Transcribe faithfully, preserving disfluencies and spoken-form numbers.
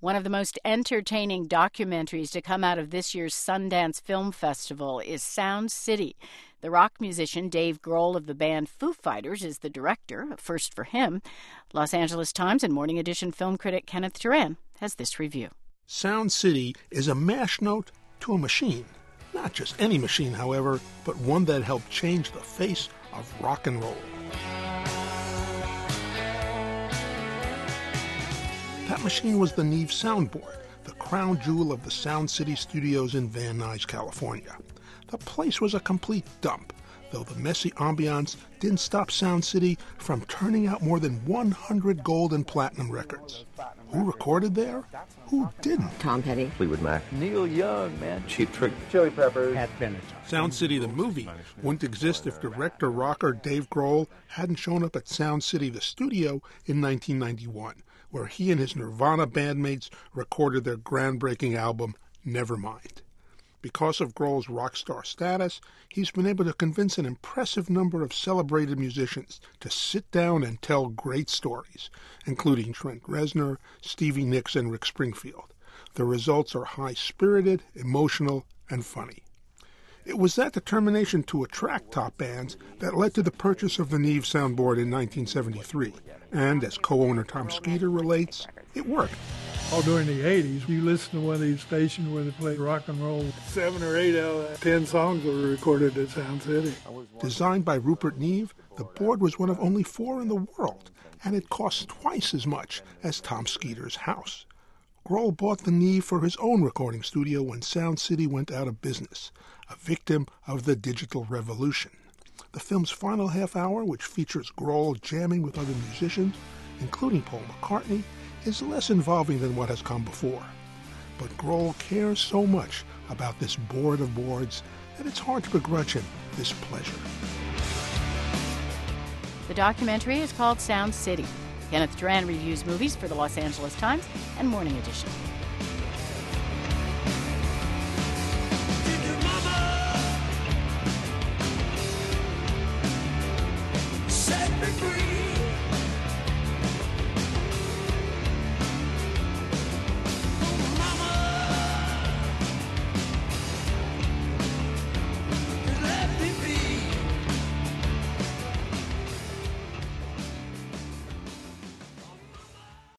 One of the most entertaining documentaries to come out of this year's Sundance Film Festival is Sound City. The rock musician Dave Grohl of the band Foo Fighters is the director, a first for him. Los Angeles Times and Morning Edition film critic Kenneth Turan has this review. Sound City is a mash note to a machine. Not just any machine, however, but one that helped change the face of rock and roll. That machine was the Neve soundboard, the crown jewel of the Sound City studios in Van Nuys, California. The place was a complete dump, though the messy ambiance didn't stop Sound City from turning out more than one hundred gold and platinum records. Who recorded there? Who didn't? Tom Petty, Fleetwood Mac, Neil Young, man, Cheap Trick, Chili Peppers, Pat Benatar. Sound City the movie wouldn't exist if director rocker Dave Grohl hadn't shown up at Sound City the studio in nineteen ninety-one, where he and his Nirvana bandmates recorded their groundbreaking album, Nevermind. Because of Grohl's rock star status, he's been able to convince an impressive number of celebrated musicians to sit down and tell great stories, including Trent Reznor, Stevie Nicks, and Rick Springfield. The results are high-spirited, emotional, and funny. It was that determination to attract top bands that led to the purchase of the Neve soundboard in nineteen seventy-three. And as co-owner Tom Skeeter relates, it worked. All during the eighties, you listen to one of these stations where they play rock and roll. Seven or eight out of ten songs were recorded at Sound City. Designed by Rupert Neve, the board was one of only four in the world, and it cost twice as much as Tom Skeeter's house. Grohl bought the Neve for his own recording studio when Sound City went out of business, a victim of the digital revolution. The film's final half hour, which features Grohl jamming with other musicians, including Paul McCartney, is less involving than what has come before. But Grohl cares so much about this board of boards that it's hard to begrudge him this pleasure. The documentary is called Sound City. Kenneth Turan reviews movies for the Los Angeles Times and Morning Edition.